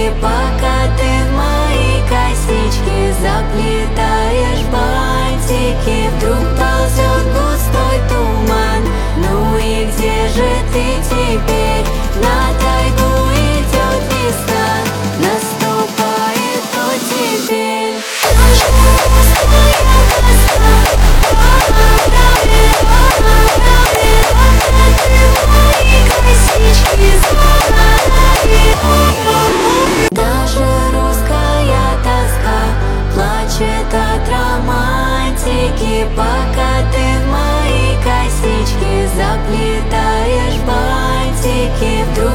романтики, пока ты в мои косички заплетаешь бантики. Вдруг ползет густой туман, ну и где же ты теперь? На тайгу идет весна, наступает оттепель. Даже русская тоска плачет от романтики, пока ты в мои косички заплетаешь бантики. Вдруг